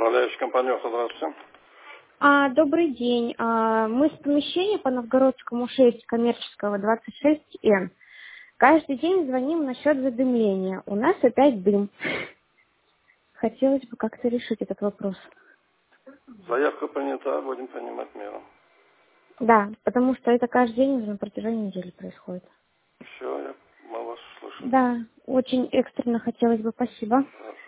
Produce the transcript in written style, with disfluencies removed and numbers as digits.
Управляющая компания, здравствуйте. Добрый день. Мы с помещения по Новгородскому 6, коммерческого 26Н. Каждый день звоним насчет задымления. У нас опять дым. Хотелось бы как-то решить этот вопрос. Заявка принята, будем принимать меры. Да, потому что это каждый день уже на протяжении недели происходит. Все, мы вас слышим. Да, очень экстренно хотелось бы. Спасибо. Хорошо.